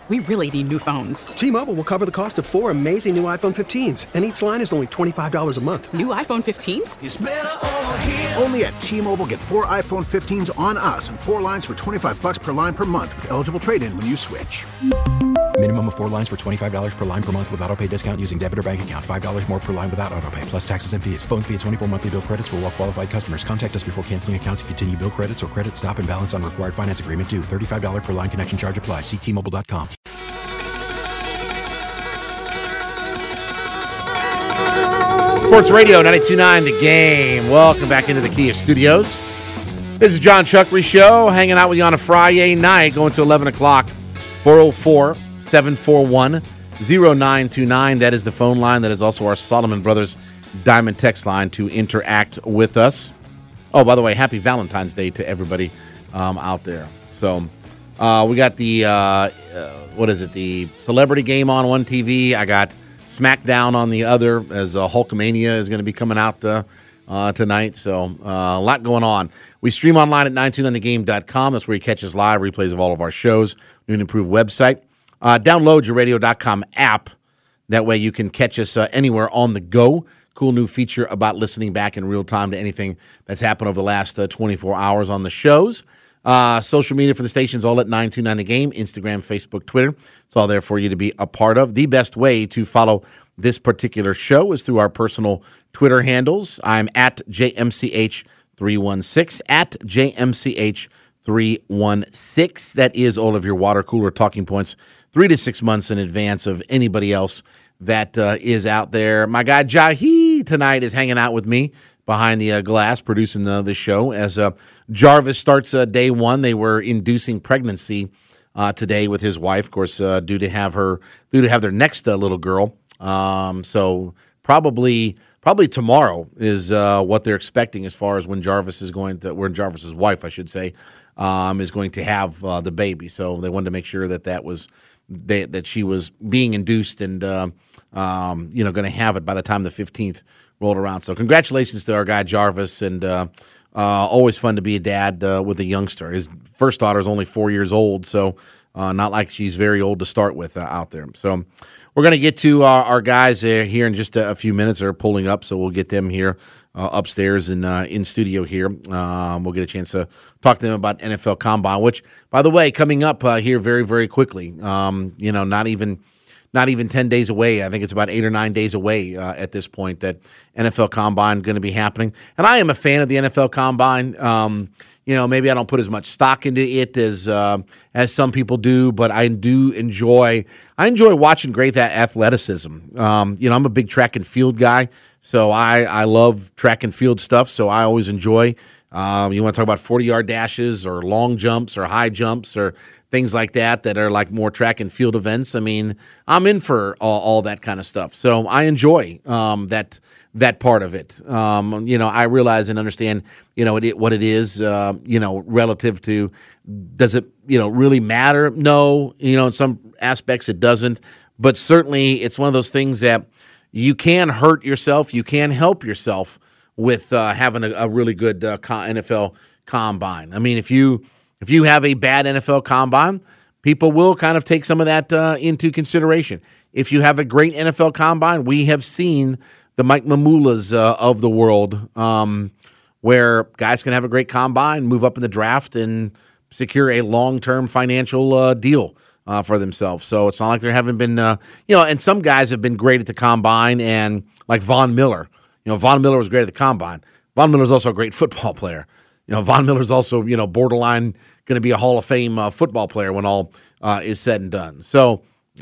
We really need new phones. T-Mobile will cover the cost of 4 amazing new iPhone 15s, and each line is only $25 a month. New iPhone 15s? It's better over here. Only at T-Mobile, get 4 iPhone 15s on us and 4 lines for $25 per line per month with eligible trade-in when you switch. Minimum of 4 lines for $25 per line per month with autopay discount using debit or bank account. $5 more per line without autopay, plus taxes and fees. Phone fee at 24 monthly bill credits for well-qualified customers. Contact us before canceling account to continue bill credits or credit stop and balance on required finance agreement due. $35 per line connection charge applies. See T-Mobile.com. Sports Radio 92.9 The Game. Welcome back into the Kia Studios. This is John Chuckery Show, hanging out with you on a Friday night, going to 11 o'clock. 404-741-0929. That is the phone line. That is also our Solomon Brothers Diamond text line to interact with us. Oh, by the way, happy Valentine's Day to everybody out there. So we got the, the celebrity game on one TV. I got SmackDown on the other, as Hulkamania is going to be coming out tonight. So a lot going on. We stream online at 929thegame.com. That's where you catch us live, replays of all of our shows, new and improved website. Download your radio.com app. That way you can catch us anywhere on the go. Cool new feature about listening back in real time to anything that's happened over the last 24 hours on the shows. Social media for the station's all at 929 The Game, Instagram, Facebook, Twitter. It's all there for you to be a part of. The best way to follow this particular show is through our personal Twitter handles. I'm at JMCH316, at JMCH316. That is all of your water cooler talking points 3 to 6 months in advance of anybody else that is out there. My guy Jahi tonight is hanging out with me behind the glass, producing the show. As Jarvis starts day one, they were inducing pregnancy today with his wife, of course, due to have their next little girl. So probably tomorrow is what they're expecting as far as when Jarvis's wife, I should say, is going to have the baby. So they wanted to make sure that she was being induced and going to have it by the time the 15th rolled around. So congratulations to our guy Jarvis, and always fun to be a dad with a youngster. His first daughter is only 4 years old, so not like she's very old to start with out there. So we're going to get to our guys here in just a few minutes. They're pulling up, so we'll get them here upstairs and in studio here. We'll get a chance to talk to them about NFL Combine, which, by the way, coming up here very, very quickly. Not even 10 days away. I think it's about 8 or 9 days away at this point that NFL Combine going to be happening. And I am a fan of the NFL Combine. Maybe I don't put as much stock into it as some people do, but I do enjoy watching great athleticism. I'm a big track and field guy, so I love track and field stuff, so I always enjoy. You want to talk about 40-yard dashes or long jumps or high jumps or things like that are like more track and field events. I mean, I'm in for all that kind of stuff. So I enjoy that part of it. I realize and understand, what it is, relative to, does it, really matter? No, in some aspects it doesn't. But certainly it's one of those things that you can hurt yourself, you can help yourself with having a really good NFL Combine. I mean, if you have a bad NFL Combine, people will kind of take some of that into consideration. If you have a great NFL Combine, we have seen the Mike Mamulas of the world, where guys can have a great Combine, move up in the draft, and secure a long-term financial deal for themselves. So it's not like there haven't been, and some guys have been great at the Combine, and like Von Miller. Von Miller was great at the Combine. Von Miller's also a great football player. Von Miller's also, borderline going to be a Hall of Fame football player when all is said and done. So,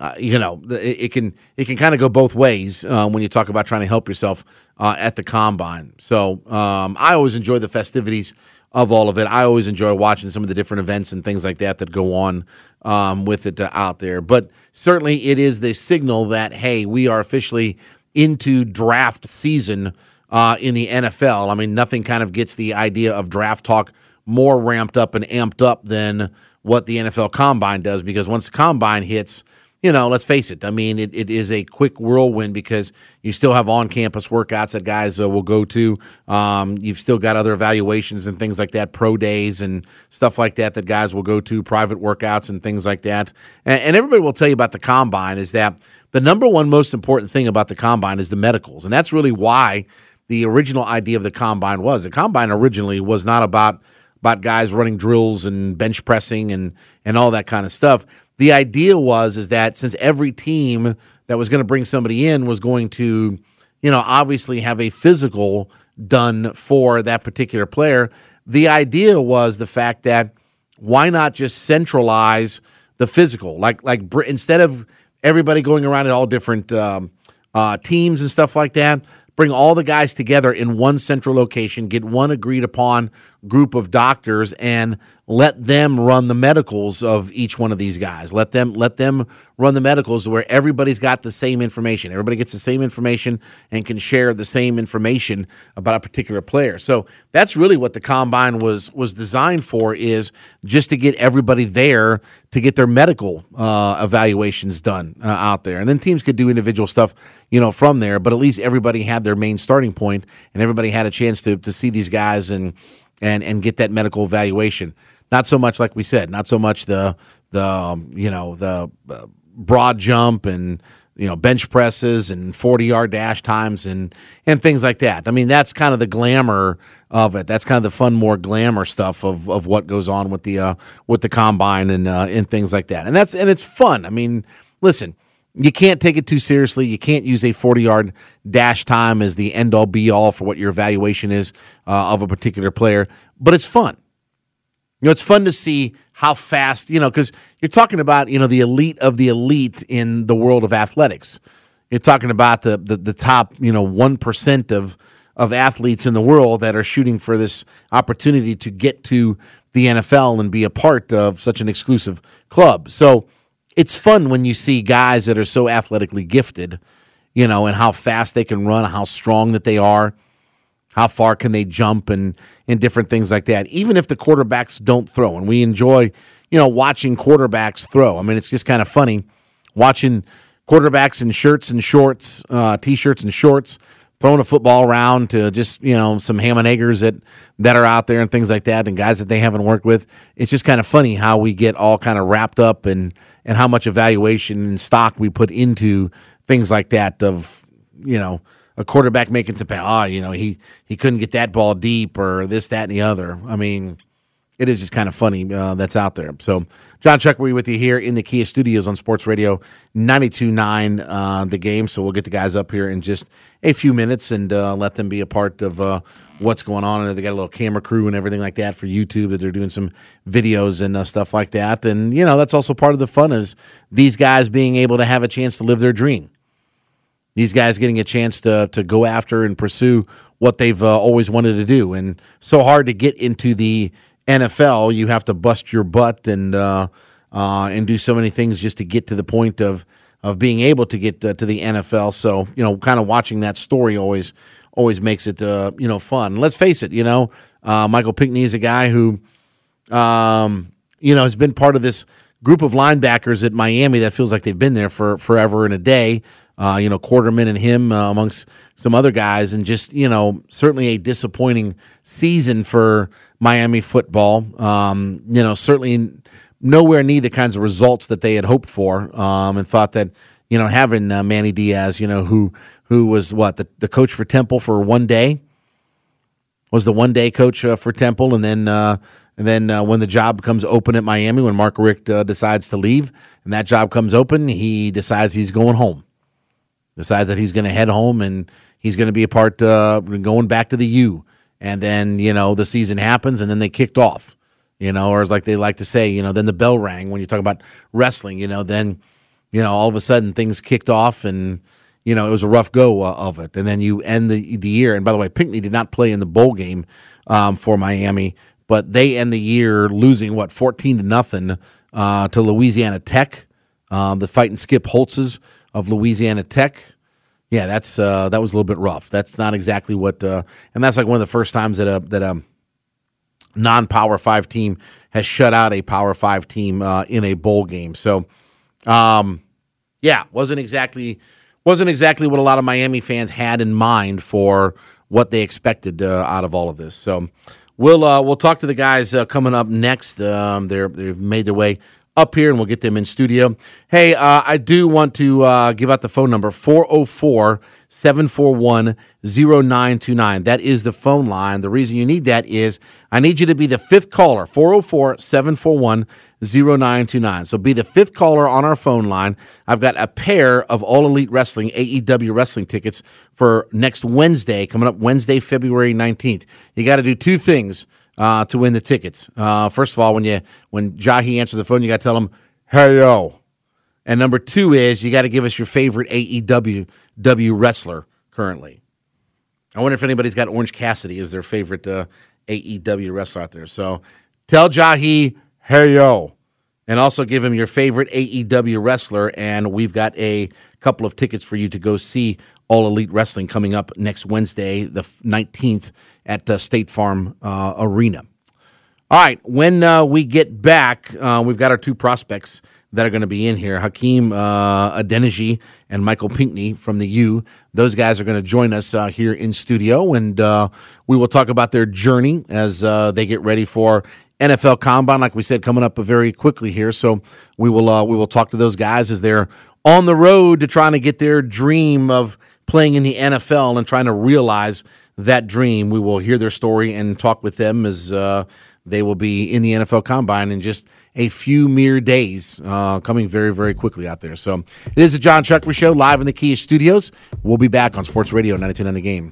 it can kind of go both ways when you talk about trying to help yourself at the Combine. So I always enjoy the festivities of all of it. I always enjoy watching some of the different events and things like that go on with it out there. But certainly it is the signal that, hey, we are officially into draft season in the NFL. I mean, nothing kind of gets the idea of draft talk more ramped up and amped up than what the NFL Combine does, because once the Combine hits, let's face it. I mean, it is a quick whirlwind because you still have on-campus workouts that guys will go to. You've still got other evaluations and things like that, pro days and stuff like that guys will go to, private workouts and things like that. And everybody will tell you about the combine is that the number one most important thing about the combine is the medicals. And that's really why the original idea of the combine was. The combine originally was not about guys running drills and bench pressing and all that kind of stuff. The idea is that since every team that was going to bring somebody in was going to, obviously have a physical done for that particular player, the idea was the fact that why not just centralize the physical? Like instead of everybody going around at all different teams and stuff like that, bring all the guys together in one central location, get one agreed upon group of doctors, and let them run the medicals of each one of these guys. Let them run the medicals where everybody's got the same information. Everybody gets the same information and can share the same information about a particular player. So that's really what the combine was designed for, is just to get everybody there to get their medical evaluations done out there. And then teams could do individual stuff, from there, but at least everybody had their main starting point and everybody had a chance to see these guys and get that medical evaluation. Not so much, like we said, not so much the broad jump and bench presses and 40-yard dash times and things like that. I mean, that's kind of the glamour of it. That's kind of the fun, more glamour stuff of what goes on with the combine and things like that. And it's fun. I mean, listen, you can't take it too seriously. You can't use a 40-yard dash time as the end-all, be-all for what your evaluation is of a particular player. But it's fun. It's fun to see how fast, because you're talking about, the elite of the elite in the world of athletics. You're talking about the top, 1% of athletes in the world that are shooting for this opportunity to get to the NFL and be a part of such an exclusive club. So it's fun when you see guys that are so athletically gifted, and how fast they can run, how strong that they are, how far can they jump, and different things like that. Even if the quarterbacks don't throw, and we enjoy, watching quarterbacks throw. I mean, it's just kind of funny watching quarterbacks in shirts and shorts, T-shirts and shorts, throwing a football around to just, some ham and eggers that are out there and things like that, and guys that they haven't worked with. It's just kind of funny how we get all kind of wrapped up and how much evaluation and stock we put into things like that of, a quarterback making some he couldn't get that ball deep or this, that, and the other. I mean, it is just kind of funny that's out there. So, John Chuckery with you here in the Kia Studios on Sports Radio 92.9 The Game. So we'll get the guys up here in just a few minutes and let them be a part of what's going on. And they got a little camera crew and everything like that for YouTube that they're doing some videos and stuff like that. And, that's also part of the fun is these guys being able to have a chance to live their dream. These guys getting a chance to go after and pursue what they've always wanted to do. And so hard to get into the NFL, you have to bust your butt and do so many things just to get to the point of being able to get to the NFL. So, kind of watching that story always makes it, fun. And let's face it, Michael Pinckney is a guy who, has been part of this group of linebackers at Miami that feels like they've been there for forever and a day. Quarterman and him amongst some other guys, and just, certainly a disappointing season for Miami football. Certainly nowhere near the kinds of results that they had hoped for, and thought that, having Manny Diaz, who was the coach for Temple for one day, was the one-day coach for Temple, and then when the job comes open at Miami, when Mark Richt decides to leave, and that job comes open, he decides he's going home. Decides that he's going to head home and he's going to be a part going back to the U. And then, the season happens and then they kicked off, or as like they like to say, then the bell rang when you talk about wrestling, then, all of a sudden things kicked off and, it was a rough go of it. And then you end the year. And by the way, Pinckney did not play in the bowl game for Miami, but they end the year losing, 14-0 to Louisiana Tech, the Fighting Skip Holtzes of Louisiana Tech. Yeah, that was a little bit rough. That's not exactly what, and that's like one of the first times that a non-Power 5 team has shut out a Power 5 team in a bowl game. So, Yeah, wasn't exactly what a lot of Miami fans had in mind for what they expected out of all of this. So we'll talk to the guys coming up next. They've made their way up here, and we'll get them in studio. Hey, I do want to give out the phone number, 404-741-0929. That is the phone line. The reason you need that is I need you to be the fifth caller, 404-741-0929. So be the fifth caller on our phone line. I've got a pair of All Elite Wrestling, AEW wrestling tickets for next Wednesday, coming up Wednesday, February 19th. You got to do two things to win the tickets. First of all, when Jahi answers the phone, you got to tell him, "Hey yo." And number two is you got to give us your favorite AEW wrestler currently. I wonder if anybody's got Orange Cassidy as their favorite AEW wrestler out there. So tell Jahi, "Hey yo," and also give him your favorite AEW wrestler. And we've got a couple of tickets for you to go see All Elite Wrestling coming up next Wednesday, the 19th, at State Farm Arena. All right, when we get back, we've got our two prospects that are going to be in here, Hakeem Adeniji and Michael Pinckney from the U. Those guys are going to join us here in studio, and we will talk about their journey as they get ready for NFL Combine, like we said, coming up very quickly here. So we will talk to those guys as they're on the road to trying to get their dream of playing in the NFL and trying to realize that dream. We will hear their story and talk with them as they will be in the NFL Combine in just a few mere days, coming very, very quickly out there. So it is the John Chuckery Show live in the Kia Studios. We'll be back on Sports Radio 92.9 The Game.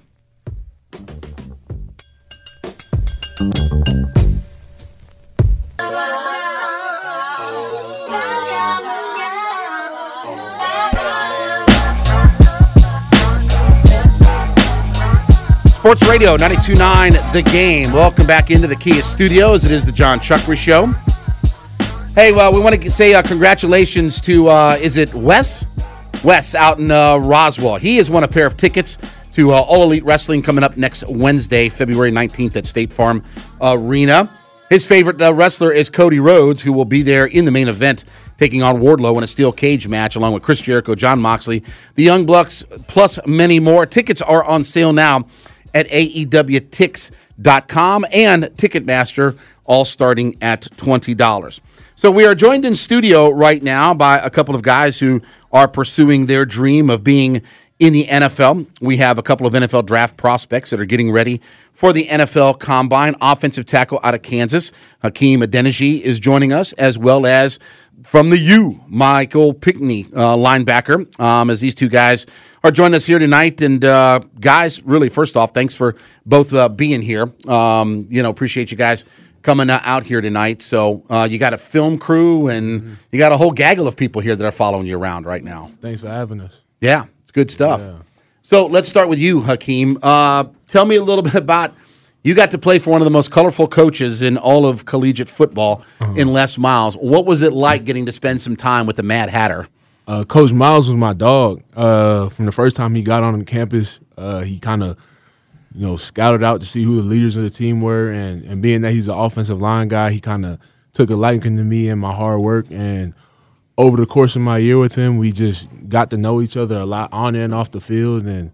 Sports Radio 92.9 The Game. Welcome back into the Kia Studios. It is the John Chuckery Show. Hey, we want to say congratulations to, is it Wes? Wes out in Roswell. He has won a pair of tickets to All Elite Wrestling coming up next Wednesday, February 19th at State Farm Arena. His favorite wrestler is Cody Rhodes, who will be there in the main event, taking on Wardlow in a steel cage match, along with Chris Jericho, Jon Moxley, the Young Bucks, plus many more. Tickets are on sale now at AEWTix.com and Ticketmaster, all starting at $20. So we are joined in studio right now by a couple of guys who are pursuing their dream of being in the NFL. We have a couple of NFL draft prospects that are getting ready for the NFL Combine. Offensive tackle out of Kansas, Hakeem Adeniji, is joining us, as well as from the U, Michael Pinckney, linebacker, as these two guys are joining us here tonight. And guys, really, first off, thanks for both being here. Appreciate you guys coming out here tonight. So you got a film crew and you got a whole gaggle of people here that are following you around right now. Thanks for having us. Yeah, it's good stuff. Yeah. So let's start with you, Hakeem. Tell me a little bit about, you got to play for one of the most colorful coaches in all of collegiate football in Les Miles. What was it like getting to spend some time with the Mad Hatter? Coach Miles was my dog. From the first time he got on the campus, he kind of, scouted out to see who the leaders of the team were, and being that he's an offensive line guy, he kind of took a liking to me and my hard work. And over the course of my year with him, we just got to know each other a lot on and off the field. And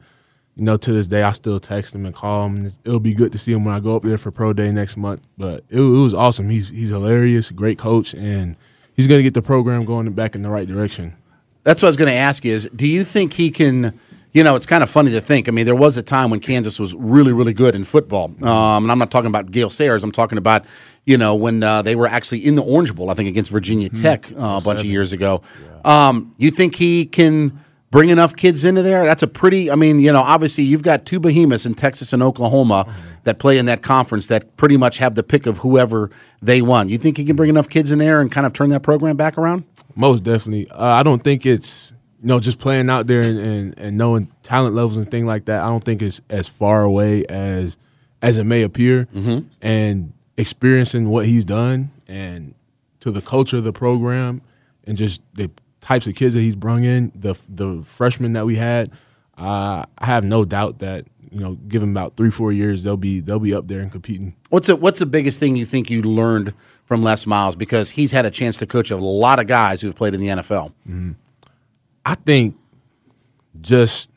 to this day, I still text him and call him. And it'll be good to see him when I go up there for Pro Day next month. But it was awesome. He's hilarious, great coach, and he's going to get the program going back in the right direction. That's what I was going to ask you is, do you think he can, it's kind of funny to think. I mean, there was a time when Kansas was really, really good in football. And I'm not talking about Gale Sayers. I'm talking about, when they were actually in the Orange Bowl, I think, against Virginia Tech a bunch of years ago. Yeah. You think he can bring enough kids into there? That's a pretty, obviously you've got two behemoths in Texas and Oklahoma that play in that conference that pretty much have the pick of whoever they want. You think he can bring enough kids in there and kind of turn that program back around? Most definitely. I don't think it's, just playing out there and knowing talent levels and things like that. I don't think it's as far away as it may appear. Mm-hmm. And experiencing what he's done and to the culture of the program and just the types of kids that he's brung in, the freshmen that we had, I have no doubt that give them about 3-4 years, they'll be up there and competing. What's the biggest thing you think you learned from Les Miles, because he's had a chance to coach a lot of guys who've played in the NFL? Mm-hmm. I think just,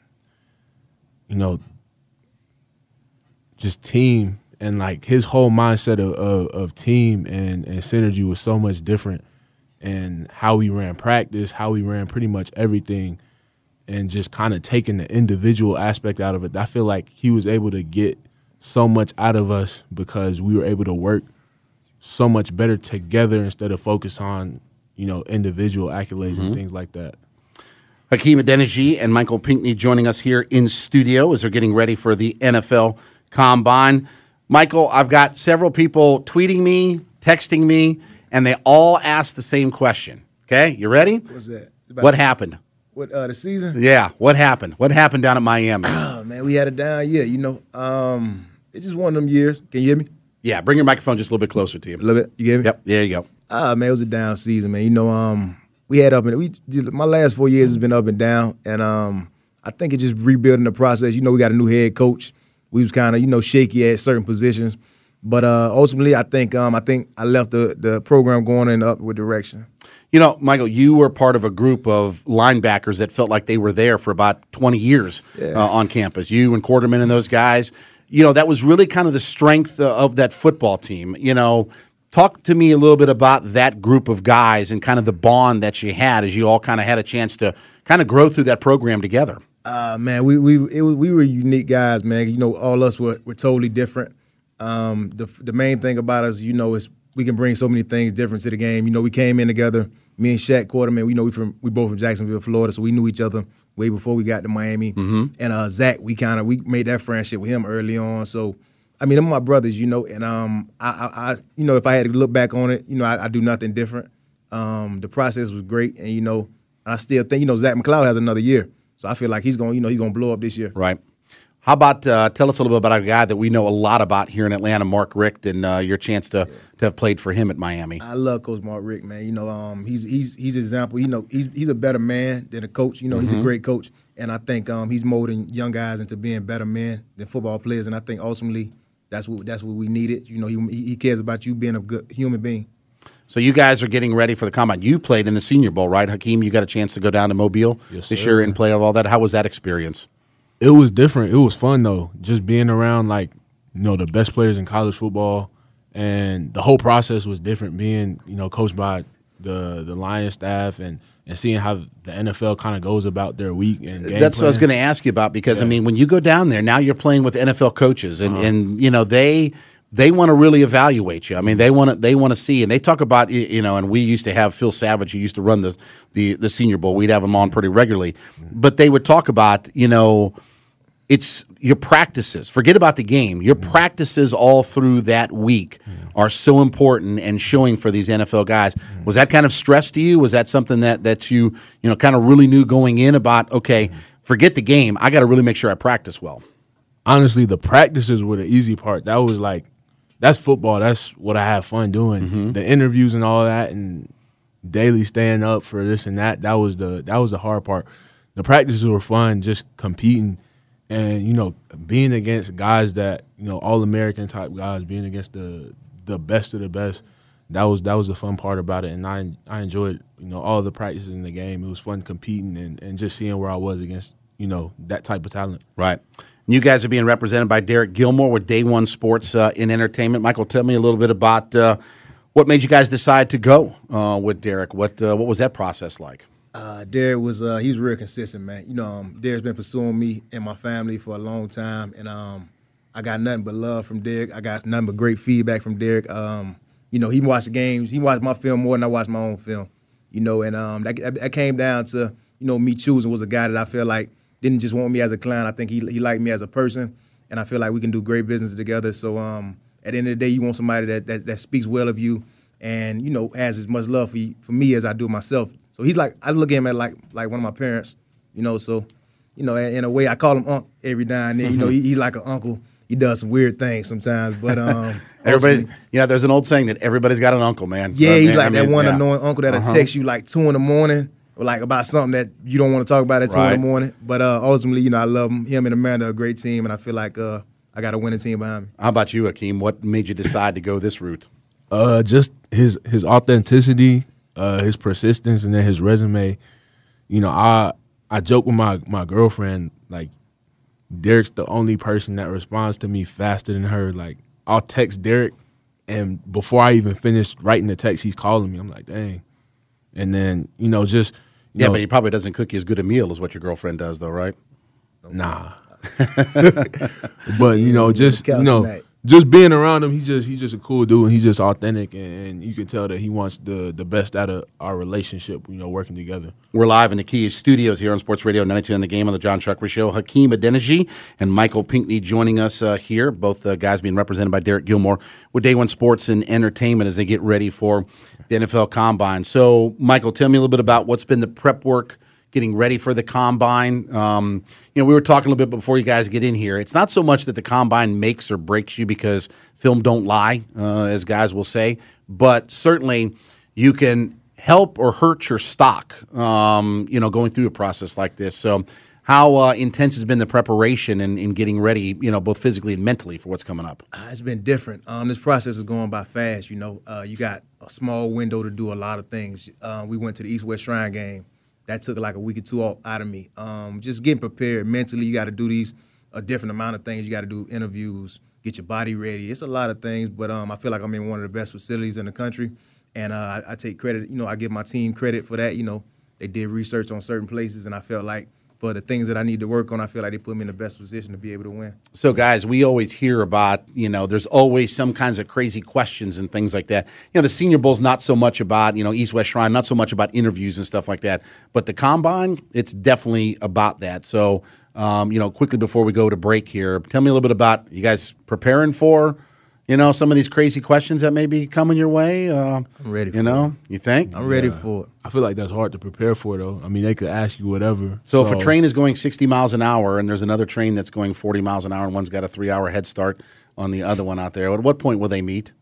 just team and like his whole mindset of team and synergy was so much different, and how we ran practice, how we ran pretty much everything, and just kind of taking the individual aspect out of it. I feel like he was able to get so much out of us because we were able to work so much better together instead of focus on, individual accolades and things like that. Hakeem Adeniji and Michael Pinckney joining us here in studio as they're getting ready for the NFL Combine. Michael, I've got several people tweeting me, texting me, and they all ask the same question. Okay, you ready? What's that? What happened? What, the season? Yeah, what happened? What happened down at Miami? Oh, man, we had a down year. It's just one of them years. Can you hear me? Yeah, bring your microphone just a little bit closer to you. A little bit. You get me? Yep, there you go. Man, it was a down season, man. We had my last 4 years has been up and down, and I think it's just rebuilding the process. We got a new head coach. We was kind of, shaky at certain positions. But ultimately, I think I left the program going in the upward direction. Michael, you were part of a group of linebackers that felt like they were there for about 20 years on campus. You and Quarterman and those guys, that was really kind of the strength of that football team. Talk to me a little bit about that group of guys and kind of the bond that you had as you all kind of had a chance to kind of grow through that program together. Man, we were unique guys, man. All us were totally different. The main thing about us, is we can bring so many things different to the game. We came in together. Me and Shaq Quarterman, we both from Jacksonville, Florida, so we knew each other way before we got to Miami. Mm-hmm. And Zach, we made that friendship with him early on. So, them are my brothers, and I if I had to look back on it, I do nothing different. The process was great, and I still think Zach McCloud has another year, so I feel like he's going to blow up this year. Right. How about tell us a little bit about a guy that we know a lot about here in Atlanta, Mark Richt, and your chance to have played for him at Miami. I love Coach Mark Richt, man. He's an example. He's a better man than a coach. He's a great coach, and I think he's molding young guys into being better men than football players. And I think ultimately that's what we needed. He cares about you being a good human being. So you guys are getting ready for the Combine. You played in the Senior Bowl, right, Hakeem? You got a chance to go down to Mobile this year and play all that. How was that experience? It was different. It was fun, though, just being around, the best players in college football. And the whole process was different, being, coached by the Lions staff and seeing how the NFL kind of goes about their week. And game That's plan. what I was going to ask you about because, when you go down there, now you're playing with NFL coaches, and they want to really evaluate you. They want to see, and they talk about, and we used to have Phil Savage, who used to run the Senior Bowl. We'd have him on pretty regularly. But they would talk about, it's your practices. Forget about the game. Your practices all through that week are so important and showing for these NFL guys. Was that kind of stress to you? Was that something that you kind of really knew going in about, okay, forget the game. I got to really make sure I practice well. Honestly, the practices were the easy part. That was that's football. That's what I have fun doing. Mm-hmm. The interviews and all that and daily staying up for this and that, that was the hard part. The practices were fun, just competing and, being against guys that, All-American type guys, being against the best of the best. That was the fun part about it, and I enjoyed, all the practices in the game. It was fun competing and just seeing where I was against, that type of talent. Right. You guys are being represented by Derek Gilmore with Day One Sports in Entertainment. Michael, tell me a little bit about what made you guys decide to go with Derek. What was that process like? Derek was he's real consistent, man. Derek's been pursuing me and my family for a long time, and I got nothing but love from Derek. I got nothing but great feedback from Derek. He watched the games. He watched my film more than I watched my own film. And that came down to me choosing was a guy that I feel like didn't just want me as a client. I think he liked me as a person, and I feel like we can do great business together. So at the end of the day, you want somebody that speaks well of you and has as much love for me as I do myself. So he's I look at him at like one of my parents, So in a way, I call him Unc every now and then. He's like an uncle. He does some weird things sometimes, but everybody, there's an old saying that everybody's got an uncle, man. Yeah, he's that annoying uncle that'll text you 2 a.m. or about something that you don't want to talk about at 2 a.m. But ultimately, I love him. Him and Amanda are a great team, and I feel like I got a winning team behind me. How about you, Hakeem? What made you decide to go this route? Just his authenticity, his persistence, and then his resume. I I joke with my girlfriend, like, Derek's the only person that responds to me faster than her. Like, I'll text Derek, and before I even finish writing the text, he's calling me. I'm like, dang. And then, just yeah, but he probably doesn't cook you as good a meal as what your girlfriend does, though, right? Nah. But just being around him, he's just a cool dude, and he's just authentic, and you can tell that he wants the best out of our relationship, working together. We're live in the Key Studios here on Sports Radio 92 on the Game on the John Chuckery Show. Hakeem Adeniji and Michael Pinckney joining us here, both guys being represented by Derek Gilmore with Day One Sports and Entertainment as they get ready for the NFL Combine. So, Michael, tell me a little bit about what's been the prep work getting ready for the Combine. We were talking a little bit before you guys get in here. It's not so much that the Combine makes or breaks you because film don't lie, as guys will say, but certainly you can help or hurt your stock, going through a process like this. So how intense has been the preparation in getting ready, both physically and mentally for what's coming up? It's been different. This process is going by fast. You got a small window to do a lot of things. We went to the East-West Shrine game. That took like a week or two out of me. Just getting prepared mentally. You got to do a different amount of things. You got to do interviews, get your body ready. It's a lot of things, but I feel like I'm in one of the best facilities in the country, and I take credit. I give my team credit for that. They did research on certain places, and I felt like for the things that I need to work on, I feel like they put me in the best position to be able to win. So, guys, we always hear about, there's always some kinds of crazy questions and things like that. The Senior Bowl's not so much about, East-West Shrine, not so much about interviews and stuff like that. But the Combine, it's definitely about that. So, quickly before we go to break here, tell me a little bit about you guys preparing for, some of these crazy questions that may be coming your way. I'm ready for it. You think? I'm ready for it. I feel like that's hard to prepare for, though. I mean, they could ask you whatever. So if a train is going 60 miles an hour and there's another train that's going 40 miles an hour and one's got a 3-hour head start on the other one out there, at what point will they meet?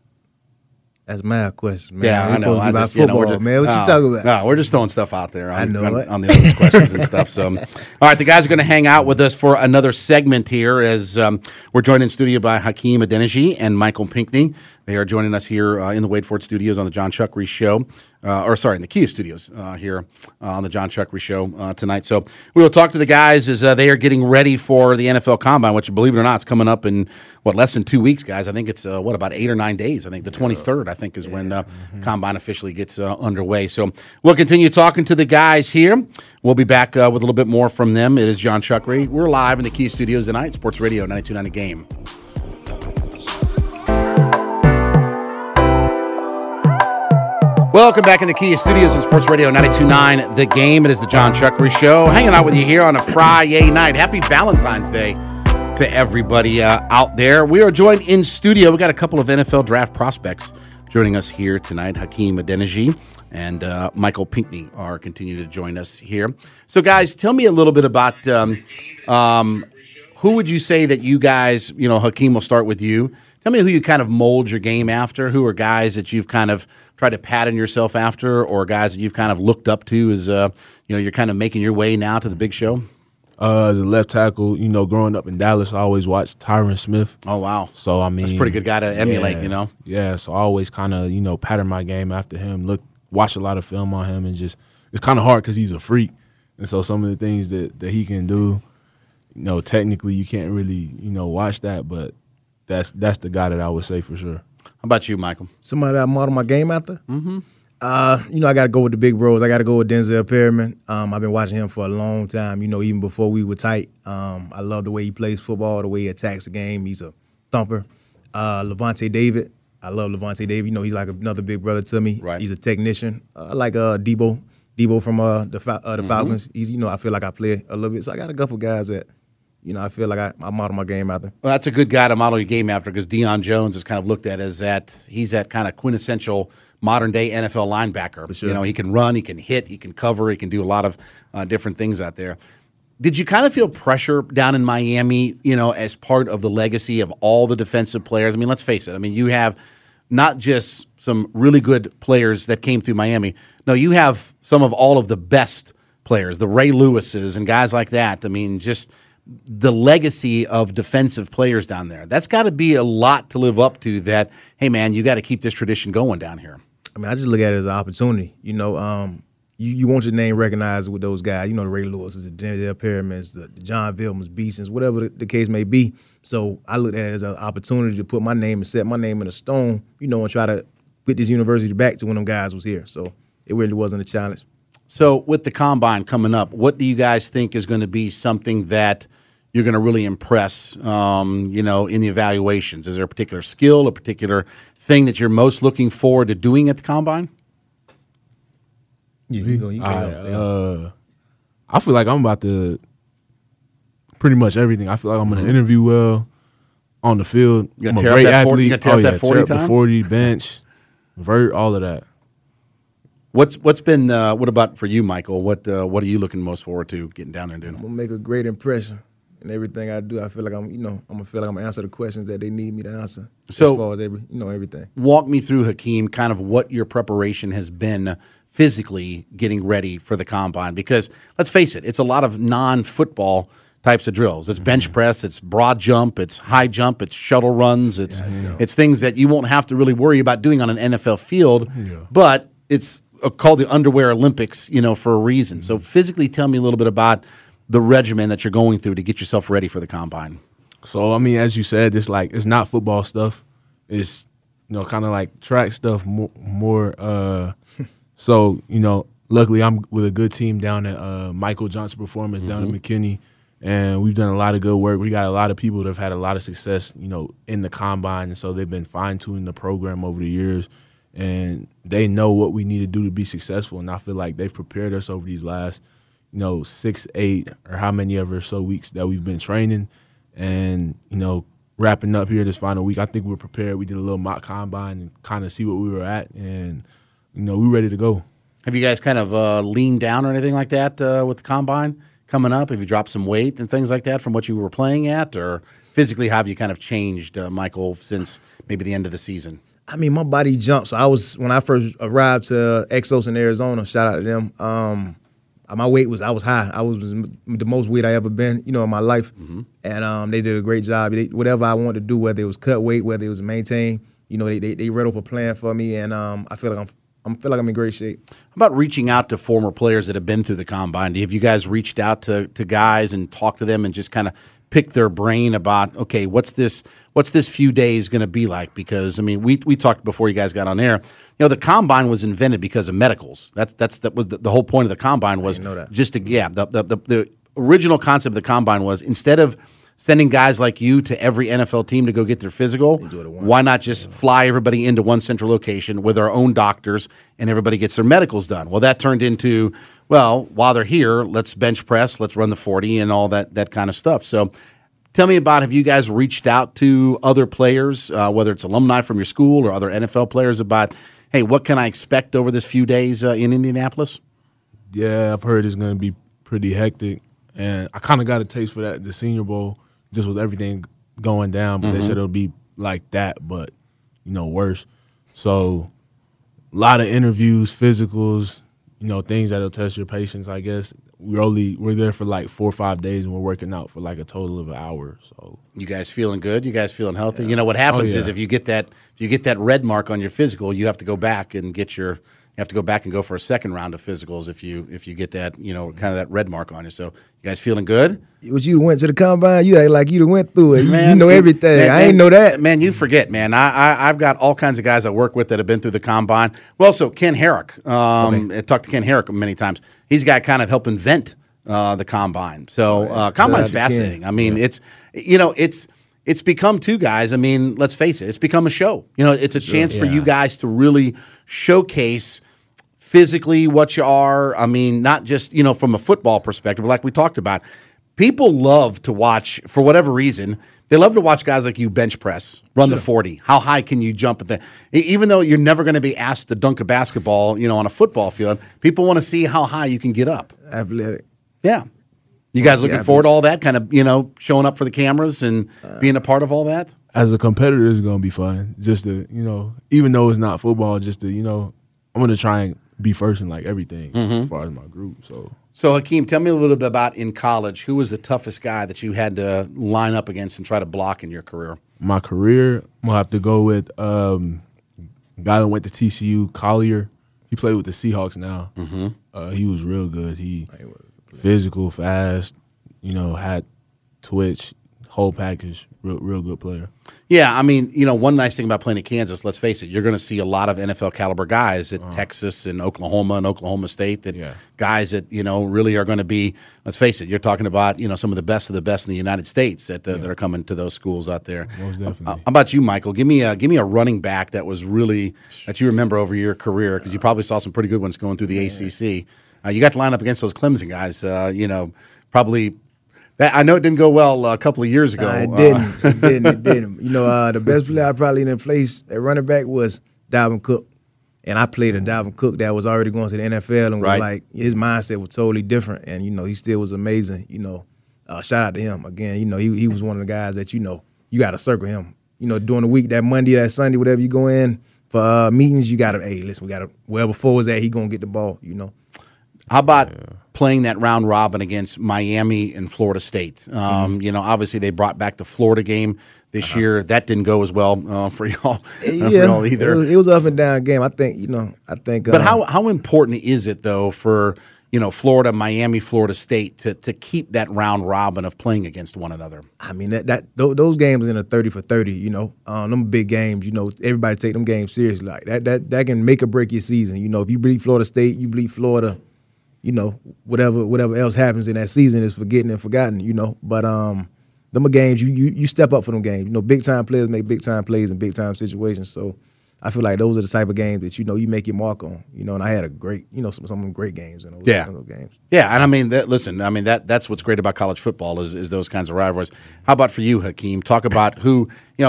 That's my question, man. Yeah, I know. About football, man. What you talking about? No, we're just throwing stuff out there on the other questions and stuff. So, all right, the guys are going to hang out with us for another segment here as we're joined in studio by Hakeem Adeniji and Michael Pinckney. They are joining us here in the Wade Ford Studios on the John Chuckery Show. In the Kia Studios here on the John Chuckery Show tonight. So we will talk to the guys as they are getting ready for the NFL Combine, which, believe it or not, is coming up in, less than 2 weeks, guys. I think it's, about 8 or 9 days. I think the 23rd, I think, is when Combine officially gets underway. So we'll continue talking to the guys here. We'll be back with a little bit more from them. It is John Chuckery. We're live in the Kia Studios tonight, Sports Radio 92.9 The Game. Welcome back in the Kia Studios on Sports Radio 92.9 The Game. It is the John Chuckery Show. Hanging out with you here on a Friday night. Happy Valentine's Day to everybody out there. We are joined in studio. We got a couple of NFL draft prospects joining us here tonight. Hakeem Adeniji and Michael Pinckney are continuing to join us here. So, guys, tell me a little bit about who would you say that you guys, Hakeem, will start with you. Tell me who you kind of mold your game after. Who are guys that you've kind of tried to pattern yourself after, or guys that you've kind of looked up to as you're kind of making your way now to the big show? As a left tackle, growing up in Dallas, I always watched Tyron Smith. Oh, wow. So, I mean, that's a pretty good guy to emulate, Yeah, so I always kind of, pattern my game after him, watch a lot of film on him, and just, it's kind of hard because he's a freak. And so some of the things that he can do, technically you can't really, watch that, but that's the guy that I would say for sure. How about you, Michael? Somebody that I model my game after? Mm-hmm. I got to go with the big bros. I got to go with Denzel Perryman. I've been watching him for a long time, even before we were tight. I love the way he plays football, the way he attacks the game. He's a thumper. Levante David. I love Levante David. He's like another big brother to me. Right. He's a technician. I like Debo from the Falcons. He's, I feel like I play a little bit. So I got a couple guys that, I feel like I model my game after. Well, that's a good guy to model your game after because Deion Jones is kind of looked at as he's that kind of quintessential modern-day NFL linebacker. For sure. He can run, he can hit, he can cover, he can do a lot of different things out there. Did you kind of feel pressure down in Miami, as part of the legacy of all the defensive players? I mean, let's face it. I mean, you have not just some really good players that came through Miami. No, you have some of all of the best players, the Ray Lewises and guys like that. I mean, just the legacy of defensive players down there. That's got to be a lot to live up to that, hey, man, you got to keep this tradition going down here. I mean, I just look at it as an opportunity. you want your name recognized with those guys. You know, the Ray Lewis's, the Denzel Perrimans, the John Vilmas, Beesons, whatever the case may be. So I looked at it as an opportunity to put my name and set my name in a stone, you know, and try to put this university back to when them guys was here. So it really wasn't a challenge. So with the Combine coming up, what do you guys think is going to be something that you're going to really impress, you know, in the evaluations? Is there a particular skill, a particular thing that you're most looking forward to doing at the Combine? Yeah, I feel like I'm about to pretty much everything. I feel like I'm going to interview well on the field. You I'm gonna a tear up great that 40 athlete. you gonna tear up that 40 tear up the time? 40, bench, vert, all of that. What's been what about for you, Michael? What are you looking most forward to getting down there and doing? I'm gonna make a great impression in everything I do. I feel like I'm gonna feel like I'm gonna answer the questions that they need me to answer. So as far as everything. Walk me through, Hakeem, kind of what your preparation has been physically getting ready for the Combine, because let's face it, it's a lot of non-football types of drills. It's bench press, it's broad jump, it's high jump, it's shuttle runs, it's things that you won't have to really worry about doing on an NFL field, but it's called the Underwear Olympics, you know, for a reason. So physically, tell me a little bit about the regimen that you're going through to get yourself ready for the Combine. So, I mean, as you said, it's not football stuff. It's, you know, kind of like track stuff more. So, you know, luckily I'm with a good team down at Michael Johnson Performance down in McKinney, and we've done a lot of good work. We got a lot of people that have had a lot of success, you know, in the Combine, and so they've been fine-tuning the program over the years, and they know what we need to do to be successful, and I feel like they've prepared us over these last, you know, 6, 8, or how many ever so weeks that we've been training, and, you know, wrapping up here this final week. I think we're prepared. We did a little mock Combine and kind of see what we were at, and, you know, we're ready to go. Have you guys kind of leaned down or anything like that with the Combine coming up? Have you dropped some weight and things like that from what you were playing at? Or physically, how have you kind of changed, Michael, since maybe the end of the season? I mean, my body jumped. So when I first arrived to Exos in Arizona, shout out to them, my weight was high. I was the most weight I ever been, you know, in my life. And they did a great job. Whatever I wanted to do, whether it was cut weight, whether it was maintain, you know, they read up a plan for me, and I feel like I'm in great shape. How about reaching out to former players that have been through the Combine? Have you guys reached out to guys and talked to them and just kind of pick their brain about, okay, what's this few days going to be like? Because I mean, we talked before you guys got on air. You know, the Combine was invented because of medicals. That was the whole point of the Combine was just to the original concept of the Combine was, instead of sending guys like you to every NFL team to go get their physical, why not just fly everybody into one central location with our own doctors and everybody gets their medicals done? Well, that turned into, well, while they're here, let's bench press, let's run the 40 and all that kind of stuff. So tell me about, have you guys reached out to other players, whether it's alumni from your school or other NFL players, about, hey, what can I expect over this few days in Indianapolis? Yeah, I've heard it's going to be pretty hectic, and I kind of got a taste for that at the Senior Bowl, just with everything going down, but they said it'll be like that, but, you know, worse. So a lot of interviews, physicals, you know, things that'll test your patience, I guess. We're there for like 4 or 5 days, and we're working out for like a total of an hour. So you guys feeling good? You guys feeling healthy? You know what happens is if you get that red mark on your physical, you have to go back and go for a second round of physicals if you get that, you know, kind of that red mark on you. So you guys feeling good? But you went to the Combine, you act like you went through it. Man, you know everything. Man, I ain't know that. Man, you forget, man. I've got all kinds of guys I work with that have been through the Combine. Well, so Ken Herrick, I talked to Ken Herrick many times. He's a guy kind of helped invent the Combine. So Combine's fascinating. I mean, it's become two guys. I mean, let's face it, it's become a show. You know, it's a chance for you guys to really showcase physically what you are. I mean, not just, you know, from a football perspective, but like we talked about. People love to watch, for whatever reason, they love to watch guys like you bench press, run the 40. How high can you jump at that? Even though you're never going to be asked to dunk a basketball, you know, on a football field, people want to see how high you can get up. Athletic. Yeah. You guys looking forward to all that, kind of, you know, showing up for the cameras and being a part of all that? As a competitor, it's going to be fun. Just to, you know, even though it's not football, just to, you know, I'm going to try and be first in like everything as far as my group. So Hakeem, tell me a little bit about in college. Who was the toughest guy that you had to line up against and try to block in your career? My career, I'm going to have to go with a guy that went to TCU, Collier. He played with the Seahawks now. He was real good. He physical, fast, had twitch, whole package, real good player. Yeah, I mean, one nice thing about playing at Kansas, let's face it, you're going to see a lot of NFL caliber guys at Texas and Oklahoma and Oklahoma State, guys that, really are going to be, let's face it, you're talking about, some of the best in the United States that are coming to those schools out there. Most definitely. How about you, Michael? Give me a running back that was really, that you remember over your career, because you probably saw some pretty good ones going through the ACC. You got to line up against those Clemson guys, probably. I know it didn't go well a couple of years ago. It didn't. It didn't. The best player I probably didn't place at running back was Dalvin Cook. And I played a Dalvin Cook that was already going to the NFL and was like, his mindset was totally different. And, he still was amazing. Shout out to him. Again, he was one of the guys that, you got to circle him. During the week, that Monday, that Sunday, whatever you go in for meetings, you got to, hey, listen, we got to, wherever Four was at, he going to get the ball, How about playing that round robin against Miami and Florida State? Obviously they brought back the Florida game this year. That didn't go as well for y'all, for y'all either. It was an up and down game. I think. But how important is it though for Florida, Miami, Florida State to keep that round robin of playing against one another? I mean those games in a 30 for 30. Them big games. Everybody take them games seriously. Like that can make or break your season. If you beat Florida State, you beat Florida. Whatever else happens in that season is forgetting and forgotten, But them are games you step up for them games. Big time players make big time plays in big time situations. So I feel like those are the type of games that you make your mark on. And I had a great, some great games in those games. Yeah, and I mean that's what's great about college football is those kinds of rivalries. How about for you, Hakeem? Talk about who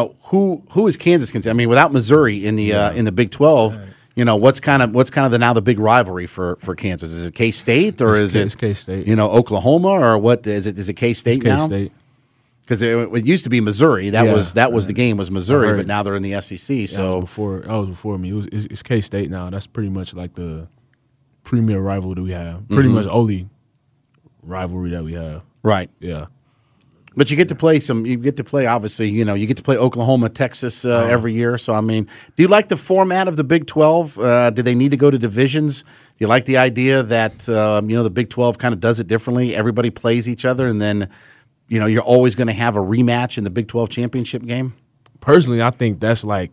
is Kansas considered? I mean, without Missouri in the Big 12. What's kind of the big rivalry for Kansas? Is it K-State or is it K-State? Oklahoma or what is it? Is it K-State now? K-State. Because it used to be Missouri. That was the game was Missouri, but now they're in the SEC. So that was before me. It's K-State now. That's pretty much like the premier rival that we have. Pretty much only rivalry that we have. Right. Yeah. But you get to play obviously, you get to play Oklahoma, Texas every year. So, I mean, do you like the format of the Big 12? Do they need to go to divisions? Do you like the idea that, the Big 12 kind of does it differently? Everybody plays each other, and then, you're always going to have a rematch in the Big 12 championship game? Personally, I think that's like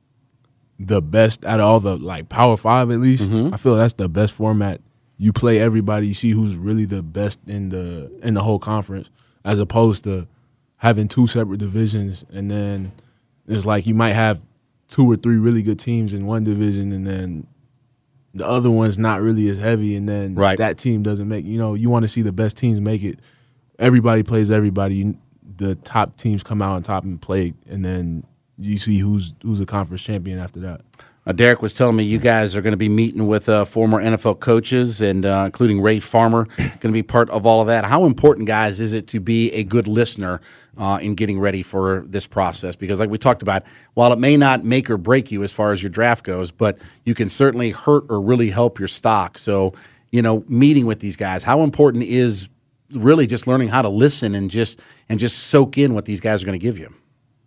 the best out of all the Power 5 at least. I feel that's the best format. You play everybody. You see who's really the best in the whole conference. As opposed to having two separate divisions, and then it's like you might have 2 or 3 really good teams in one division, and then the other one's not really as heavy, and then that team doesn't make. You want to see the best teams make it. Everybody plays everybody. The top teams come out on top and play, and then you see who's a conference champion after that. Derek was telling me you guys are going to be meeting with former NFL coaches and including Ray Farmer, going to be part of all of that. How important, guys, is it to be a good listener in getting ready for this process? Because like we talked about, while it may not make or break you as far as your draft goes, but you can certainly hurt or really help your stock. So, meeting with these guys, how important is really just learning how to listen and just soak in what these guys are going to give you?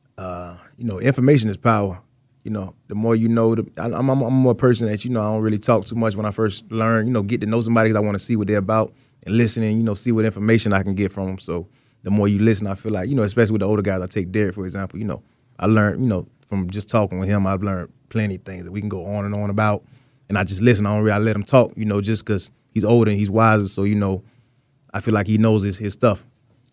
Information is power. The more you know, I'm more a person that, I don't really talk too much when I first learn, get to know somebody because I want to see what they're about and listen and, see what information I can get from them. So the more you listen, I feel like, especially with the older guys, I take Derek, for example, I learned, from just talking with him, I've learned plenty of things that we can go on and on about. And I just listen. I let him talk, just because he's older and he's wiser. So, I feel like he knows his stuff.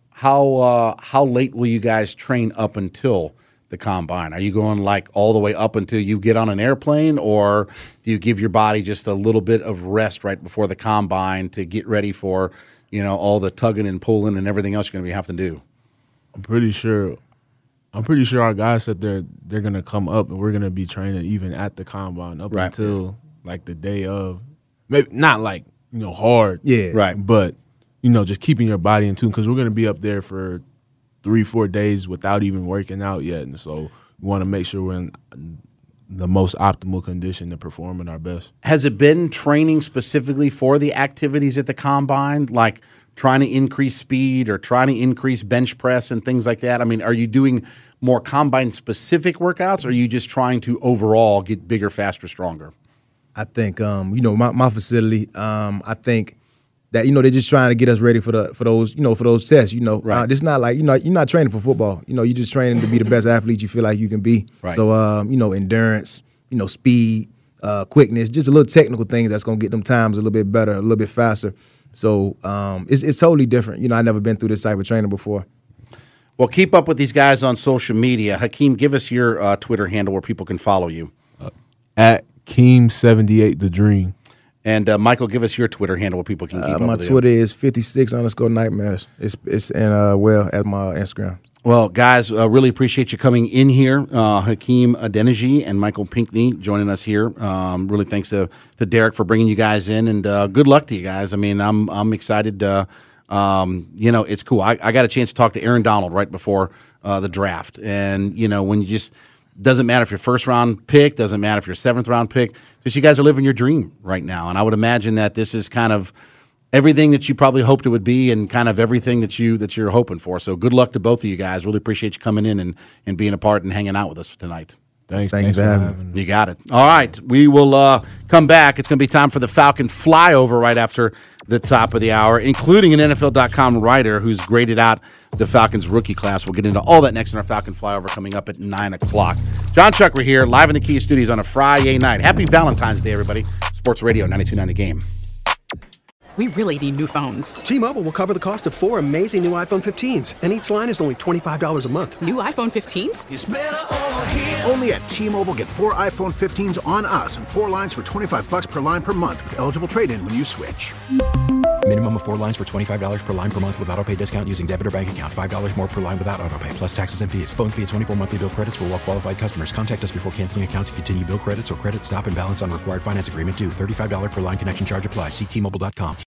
How late will you guys train up until the combine? Are you going all the way up until you get on an airplane, or do you give your body just a little bit of rest right before the combine to get ready for, all the tugging and pulling and everything else you're going to have to do? I'm pretty sure our guys said they're going to come up and we're going to be training even at the combine up until the day of. Maybe not hard. Yeah. Right. But, just keeping your body in tune, because we're going to be up there for 3-4 days without even working out yet, and so we want to make sure we're in the most optimal condition to perform at our best. Has it been training specifically for the activities at the combine, like trying to increase speed or trying to increase bench press and things like that? I mean, are you doing more combine specific workouts, or are you just trying to overall get bigger, faster, stronger? I think my facility. I think that they're just trying to get us ready for those tests. Right. It's not like you're not training for football. You're just training to be the best athlete you feel like you can be. Right. So endurance, speed, quickness, just a little technical things that's gonna get them times a little bit better, a little bit faster. So it's totally different. I've never been through this type of training before. Well, keep up with these guys on social media. Hakeem, give us your Twitter handle where people can follow you. At Keem78 The Dream. And Michael, give us your Twitter handle where people can keep up My with Twitter is 56_nightmares. It's at my Instagram. Well, guys, really appreciate you coming in here. Hakeem Adeniji and Michael Pinckney joining us here. Really thanks to Derek for bringing you guys in, and good luck to you guys. I mean, I'm excited. It's cool. I got a chance to talk to Aaron Donald right before the draft, and when you just doesn't matter if you're first round pick, doesn't matter if you're seventh round pick. Just you guys are living your dream right now, and I would imagine that this is kind of everything that you probably hoped it would be, and kind of everything that you're hoping for. So good luck to both of you guys. Really appreciate you coming in and being a part and hanging out with us tonight. Thanks for having me. You got it. All right, we will come back. It's going to be time for the Falcon flyover right after the top of the hour, including an NFL.com writer who's graded out the Falcons rookie class. We'll get into all that next in our Falcon flyover coming up at 9 o'clock. John Chuckwer here, live in the Kia Studios on a Friday night. Happy Valentine's Day, everybody. Sports Radio 92.9 The Game. We really need new phones. T-Mobile will cover the cost of 4 amazing new iPhone 15s, and each line is only $25 a month. New iPhone 15s? Only at T-Mobile, get 4 iPhone 15s on us and 4 lines for $25 per line per month with eligible trade-in when you switch. Minimum of 4 lines for $25 per line per month with autopay discount using debit or bank account. $5 more per line without autopay, plus taxes and fees. Phone fee at 24 monthly bill credits for well-qualified customers. Contact us before canceling account to continue bill credits or credit stop and balance on required finance agreement due. $35 per line connection charge applies. See T-Mobile.com.